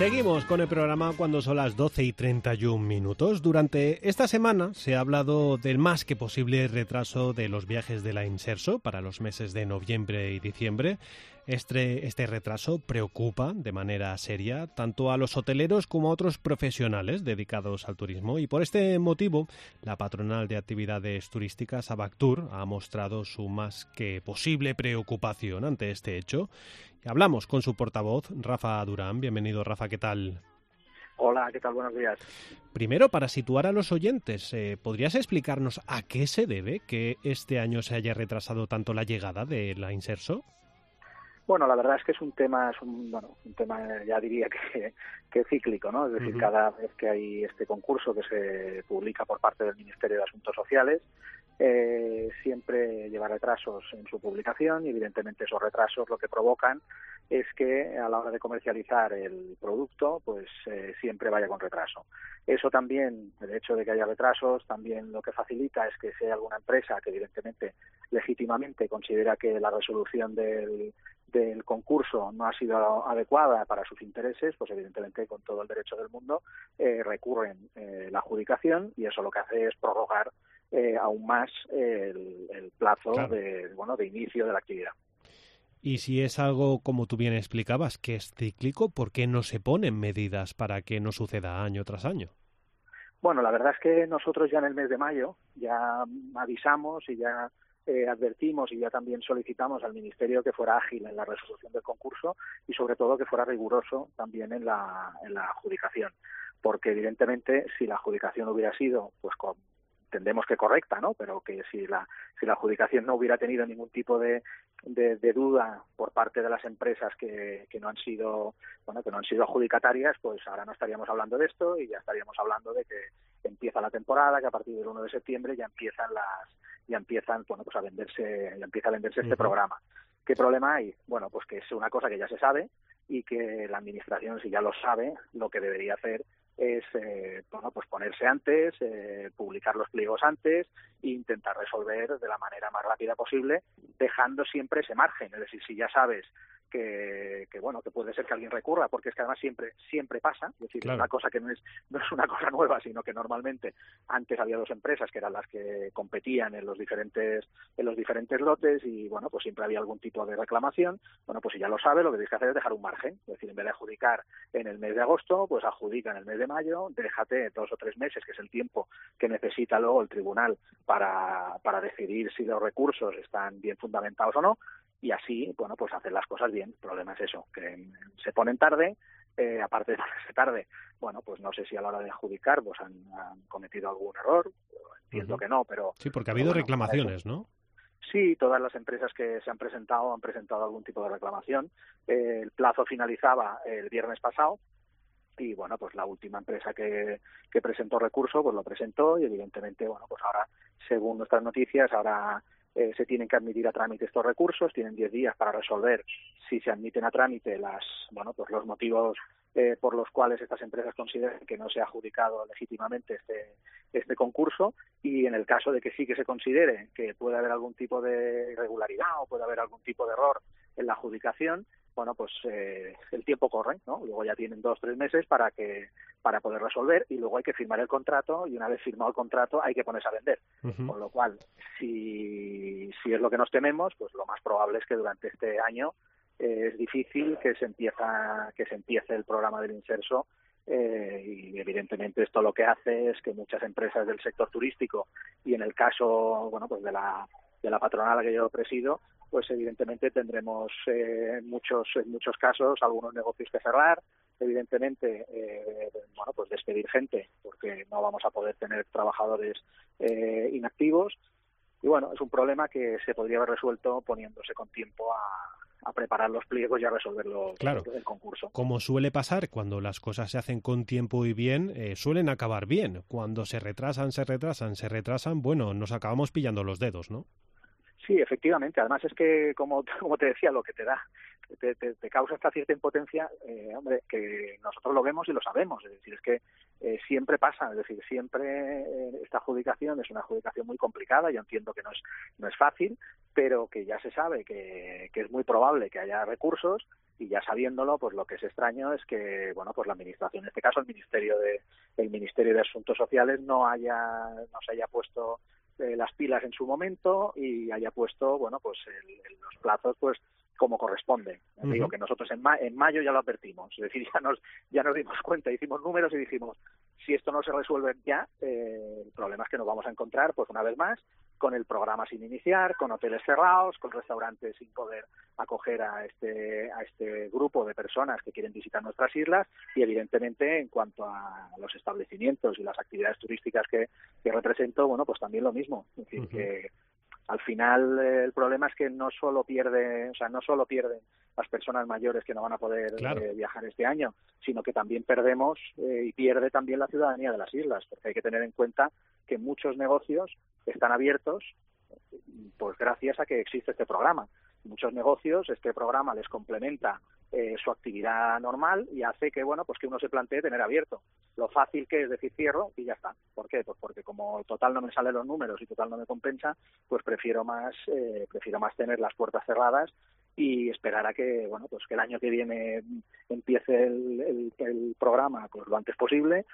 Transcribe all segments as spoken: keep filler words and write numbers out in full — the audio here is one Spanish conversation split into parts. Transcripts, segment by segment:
Seguimos con el programa cuando son las doce y treinta y un minutos. Durante esta semana se ha hablado del más que posible retraso de los viajes de la Inserso para los meses de noviembre y diciembre. Este, este retraso preocupa de manera seria tanto a los hoteleros como a otros profesionales dedicados al turismo, y por este motivo la patronal de actividades turísticas Abactur ha mostrado su más que posible preocupación ante este hecho. Hablamos con su portavoz, Rafa Durán. Bienvenido, Rafa, ¿qué tal? Hola, ¿qué tal? Buenos días. Primero, para situar a los oyentes, eh, ¿podrías explicarnos a qué se debe que este año se haya retrasado tanto la llegada de la Inserso? Bueno, la verdad es que es un tema, es un, bueno, un tema ya diría que, que cíclico, ¿no? Es decir, uh-huh. Cada vez que hay este concurso que se publica por parte del Ministerio de Asuntos Sociales, eh, siempre lleva retrasos en su publicación y evidentemente esos retrasos lo que provocan es que a la hora de comercializar el producto, pues eh, siempre vaya con retraso. Eso también, el hecho de que haya retrasos, también lo que facilita es que si hay alguna empresa que evidentemente legítimamente considera que la resolución del del concurso no ha sido adecuada para sus intereses, pues evidentemente con todo el derecho del mundo eh, recurren eh, la adjudicación, y eso lo que hace es prorrogar eh, aún más el, el plazo claro. de bueno de inicio de la actividad. Y si es algo, como tú bien explicabas, que es cíclico, ¿por qué no se ponen medidas para que no suceda año tras año? Bueno, la verdad es que nosotros ya en el mes de mayo ya avisamos y ya Eh, advertimos y ya también solicitamos al Ministerio que fuera ágil en la resolución del concurso y sobre todo que fuera riguroso también en la, en la adjudicación, porque evidentemente si la adjudicación hubiera sido, pues con, entendemos que correcta, ¿no? Pero que si la si la adjudicación no hubiera tenido ningún tipo de, de, de duda por parte de las empresas que, que no han sido bueno que no han sido adjudicatarias, pues ahora no estaríamos hablando de esto y ya estaríamos hablando de que empieza la temporada, que a partir del uno de septiembre ya empiezan las ya empiezan bueno pues a venderse ya empieza a venderse este uh-huh. programa. ¿Qué problema hay? Bueno, pues que es una cosa que ya se sabe y que la administración, si ya lo sabe, lo que debería hacer es eh, bueno pues ponerse antes, eh, publicar los pliegos antes e intentar resolver de la manera más rápida posible, dejando siempre ese margen. Es decir, si ya sabes que, que bueno que puede ser que alguien recurra, porque es que además siempre siempre pasa, es decir, claro. Una cosa que no es no es una cosa nueva, sino que normalmente antes había dos empresas que eran las que competían en los diferentes en los diferentes lotes y bueno pues siempre había algún tipo de reclamación. Bueno, pues si ya lo sabe, lo que tienes que hacer es dejar un margen, es decir, en vez de adjudicar en el mes de agosto, pues adjudica en el mes de mayo, déjate dos o tres meses, que es el tiempo que necesita luego el tribunal para para decidir si los recursos están bien fundamentados o no. Y así, bueno, pues hacer las cosas bien. El problema es eso, que se ponen tarde, eh, aparte de ponerse tarde, bueno, pues no sé si a la hora de adjudicar pues han, han cometido algún error, entiendo uh-huh. que no, pero... Sí, porque ha habido bueno, reclamaciones, ¿no? Sí, todas las empresas que se han presentado han presentado algún tipo de reclamación. Eh, el plazo finalizaba el viernes pasado, y bueno, pues la última empresa que, que presentó recurso, pues lo presentó y evidentemente, bueno, pues ahora, según nuestras noticias, ahora... Eh, se tienen que admitir a trámite estos recursos, tienen diez días para resolver si se admiten a trámite las, bueno, pues los motivos eh, por los cuales estas empresas consideran que no se ha adjudicado legítimamente este, este concurso, y en el caso de que sí que se considere que puede haber algún tipo de irregularidad o puede haber algún tipo de error en la adjudicación, bueno, pues eh, el tiempo corre, ¿no? Luego ya tienen dos, tres meses para que para poder resolver y luego hay que firmar el contrato y una vez firmado el contrato hay que ponerse a vender. Uh-huh. Con lo cual, si, si es lo que nos tememos, pues lo más probable es que durante este año eh, es difícil que se empieza que se empiece el programa del Inserso. Eh, y evidentemente esto lo que hace es que muchas empresas del sector turístico y en el caso bueno pues de la de la patronal a la que yo presido, pues evidentemente tendremos eh, muchos en muchos casos algunos negocios que cerrar, evidentemente eh, bueno pues despedir gente porque no vamos a poder tener trabajadores eh, inactivos y bueno es un problema que se podría haber resuelto poniéndose con tiempo a a preparar los pliegos y a resolverlo claro. el concurso. Como suele pasar cuando las cosas se hacen con tiempo y bien, eh, suelen acabar bien. Cuando se retrasan, se retrasan, se retrasan, bueno, nos acabamos pillando los dedos, ¿no? Sí, efectivamente. Además es que, como, como te decía, lo que te da, te, te, te causa esta cierta impotencia, eh, hombre, que nosotros lo vemos y lo sabemos. Es decir, es que eh, siempre pasa, es decir, siempre eh, esta adjudicación es una adjudicación muy complicada. Yo entiendo que no es no es fácil, pero que ya se sabe que, que es muy probable que haya recursos y ya sabiéndolo, pues lo que es extraño es que, bueno, pues la administración, en este caso el Ministerio de el Ministerio de Asuntos Sociales no haya no se haya puesto eh, las pilas en su momento y haya puesto, bueno, pues el, el, los plazos, pues como corresponde. Uh-huh. Digo que nosotros en, ma en mayo ya lo advertimos, es decir, ya nos ya nos dimos cuenta, hicimos números y dijimos, si esto no se resuelve ya, eh, el problema es que nos vamos a encontrar, pues una vez más, con el programa sin iniciar, con hoteles cerrados, con restaurantes sin poder acoger a este a este grupo de personas que quieren visitar nuestras islas y, evidentemente, en cuanto a los establecimientos y las actividades turísticas que, que represento, bueno, pues también lo mismo. Es decir, uh-huh. que al final eh, el problema es que no solo pierde, o sea, no solo pierden las personas mayores que no van a poder claro. eh, viajar este año, sino que también perdemos eh, y pierde también la ciudadanía de las islas, porque hay que tener en cuenta que muchos negocios están abiertos pues gracias a que existe este programa. Muchos negocios, este programa les complementa eh, su actividad normal y hace que, bueno, pues que uno se plantee tener abierto. Lo fácil que es decir cierro y ya está. ¿Por qué? Pues porque como total no me salen los números y total no me compensa, pues prefiero más, eh, prefiero más tener las puertas cerradas y esperar a que, bueno, pues que el año que viene empiece el, el, el programa pues lo antes posible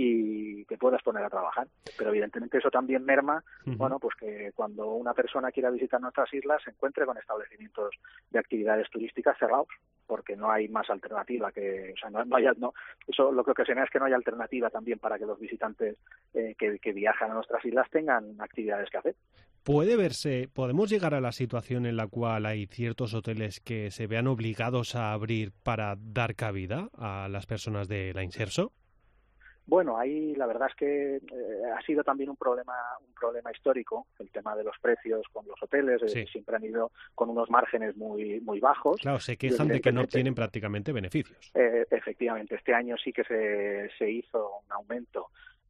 y que puedas poner a trabajar. Pero evidentemente eso también merma, uh-huh. bueno, pues que cuando una persona quiera visitar nuestras islas se encuentre con establecimientos de actividades turísticas cerrados, porque no hay más alternativa que, o sea, no, no hay, no, eso lo que ocasiona es que no hay alternativa también para que los visitantes eh, que, que viajan a nuestras islas tengan actividades que hacer. ¿Puede verse, podemos llegar a la situación en la cual hay ciertos hoteles que se vean obligados a abrir para dar cabida a las personas de la Inserso? Bueno, ahí la verdad es que eh, ha sido también un problema un problema histórico, el tema de los precios con los hoteles, sí. eh, siempre han ido con unos márgenes muy muy bajos. Claro, se quejan de que no obtienen prácticamente beneficios. Eh, efectivamente, este año sí que se, se hizo un aumento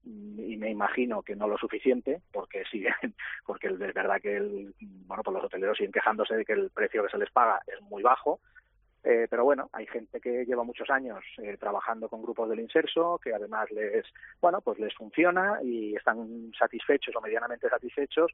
y me imagino que no lo suficiente, porque siguen, porque es verdad que el, bueno, pues los hoteleros siguen quejándose de que el precio que se les paga es muy bajo. Eh, pero bueno, hay gente que lleva muchos años eh, trabajando con grupos del Inserso, que además les, bueno, pues les funciona y están satisfechos o medianamente satisfechos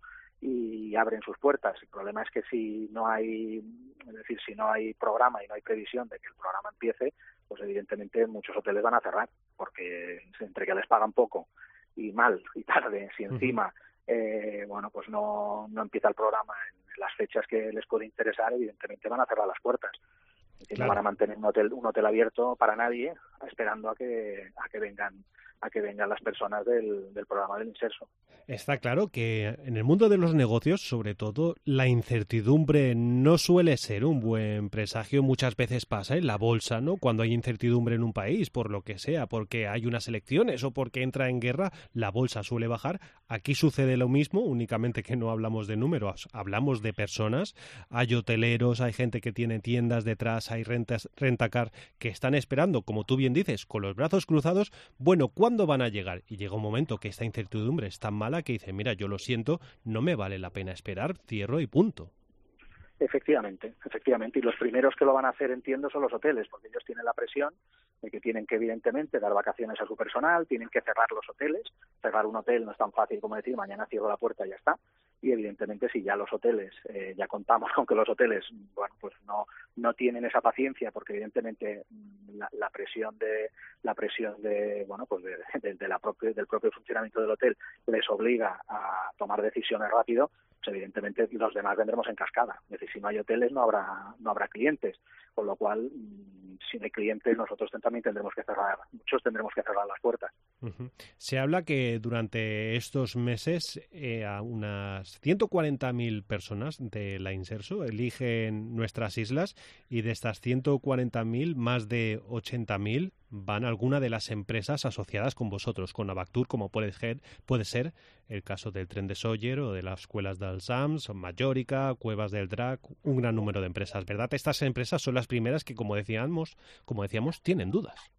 y abren sus puertas. El problema es que si no hay, es decir, si no hay programa y no hay previsión de que el programa empiece, pues evidentemente muchos hoteles van a cerrar, porque entre que les pagan poco y mal y tarde, si encima eh, bueno, pues no, no empieza el programa en las fechas que les puede interesar, evidentemente van a cerrar las puertas. Que claro. No van a mantener un hotel un hotel abierto para nadie, esperando a que a que vengan a que vengan las personas del, del programa del Inserso. Está claro que en el mundo de los negocios, sobre todo, la incertidumbre no suele ser un buen presagio. Muchas veces pasa en la bolsa, ¿no? Cuando hay incertidumbre en un país, por lo que sea, porque hay unas elecciones o porque entra en guerra, la bolsa suele bajar. Aquí sucede lo mismo, únicamente que no hablamos de números, hablamos de personas. Hay hoteleros, hay gente que tiene tiendas detrás, hay rentas, rentacar que están esperando, como tú bien dices, con los brazos cruzados. Bueno, ¿cuándo van a llegar? Y llega un momento que esta incertidumbre es tan mala que dice, mira, yo lo siento, no me vale la pena esperar, cierro y punto. Efectivamente, efectivamente. Y los primeros que lo van a hacer, entiendo, son los hoteles, porque ellos tienen la presión de que tienen que, evidentemente, dar vacaciones a su personal, tienen que cerrar los hoteles. Cerrar un hotel no es tan fácil como decir, mañana cierro la puerta y ya está. Y, evidentemente, si ya los hoteles, eh, ya contamos con que los hoteles, bueno, pues no no tienen esa paciencia, porque, evidentemente, la, la presión de la presión de, bueno, pues de, de, de la propia, del propio funcionamiento del hotel les obliga a tomar decisiones rápido. Pues evidentemente los demás vendremos en cascada. Es decir, si no hay hoteles no habrá no habrá clientes, con lo cual si no hay clientes nosotros también tendremos que cerrar, muchos tendremos que cerrar las puertas. Uh-huh. Se habla que durante estos meses eh, a unas ciento cuarenta mil personas de la Inserso eligen nuestras islas y de estas ciento cuarenta mil, más de ochenta mil van a alguna de las empresas asociadas con vosotros, con Avactur, como puede ser, puede ser el caso del Tren de Sóller o de las escuelas del SAMS, Mallorca, Cuevas del Drac, un gran número de empresas, ¿verdad? Estas empresas son las primeras que, como decíamos, como decíamos, tienen dudas.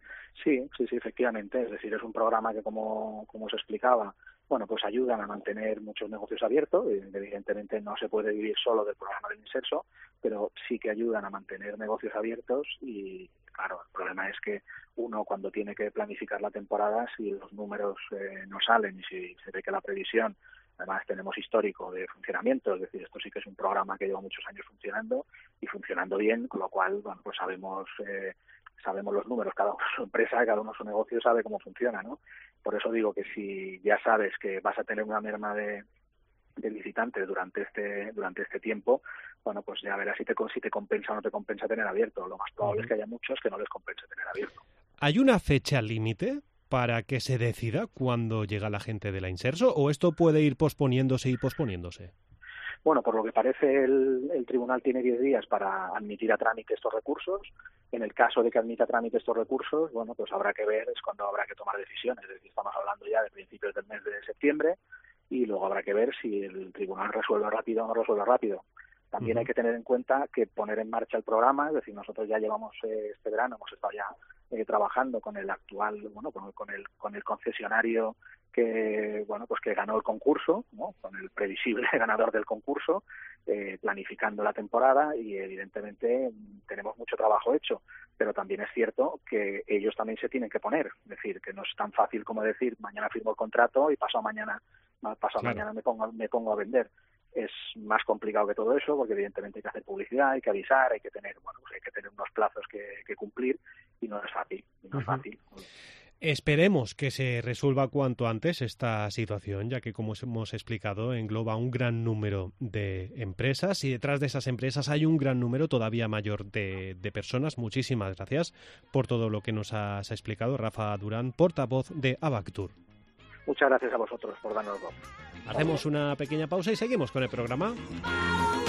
Sí, sí, sí, efectivamente. Es decir, es un programa que, como, como os explicaba, bueno, pues ayudan a mantener muchos negocios abiertos. Evidentemente no se puede vivir solo del programa del Inserso, pero sí que ayudan a mantener negocios abiertos y, claro, el problema es que uno cuando tiene que planificar la temporada, si los números eh, no salen y si se ve que la previsión Además tenemos histórico de funcionamiento, es decir, esto sí que es un programa que lleva muchos años funcionando y funcionando bien, con lo cual, bueno, pues sabemos eh, sabemos los números, cada uno su empresa, cada uno su negocio sabe cómo funciona, ¿no? Por eso digo que si ya sabes que vas a tener una merma de de visitantes durante este durante este tiempo, bueno, pues ya verás si te si te compensa o no te compensa tener abierto. Lo más probable uh-huh. es que haya muchos que no les compense tener abierto. ¿Hay una fecha límite para que se decida cuándo llega la gente de la Inserso o esto puede ir posponiéndose y posponiéndose? Bueno, por lo que parece el, el tribunal tiene diez días para admitir a trámite estos recursos. En el caso de que admita a trámite estos recursos, bueno, pues habrá que ver, es cuando habrá que tomar decisiones. Es decir, estamos hablando ya de principios del mes de septiembre y luego habrá que ver si el tribunal resuelve rápido o no resuelve rápido. También uh-huh. hay que tener en cuenta que poner en marcha el programa, es decir, nosotros ya llevamos eh, este verano, hemos estado ya eh, trabajando con el actual, bueno, con, con el con el concesionario que, bueno, pues que ganó el concurso, ¿no? Con el previsible ganador del concurso, eh, planificando la temporada y evidentemente tenemos mucho trabajo hecho, pero también es cierto que ellos también se tienen que poner, es decir, que no es tan fácil como decir mañana firmo el contrato y pasado mañana pasado claro. mañana me pongo me pongo a vender. Es más complicado que todo eso porque evidentemente hay que hacer publicidad, hay que avisar, hay que tener bueno pues hay que tener unos plazos que, que cumplir y no es fácil, no uh-huh. es fácil. Esperemos que se resuelva cuanto antes esta situación, ya que, como hemos explicado, engloba un gran número de empresas y detrás de esas empresas hay un gran número todavía mayor de, de personas. Muchísimas gracias por todo lo que nos has explicado, Rafa Durán, portavoz de Abactur. Muchas gracias a vosotros por darnos voz. Hacemos una pequeña pausa y seguimos con el programa.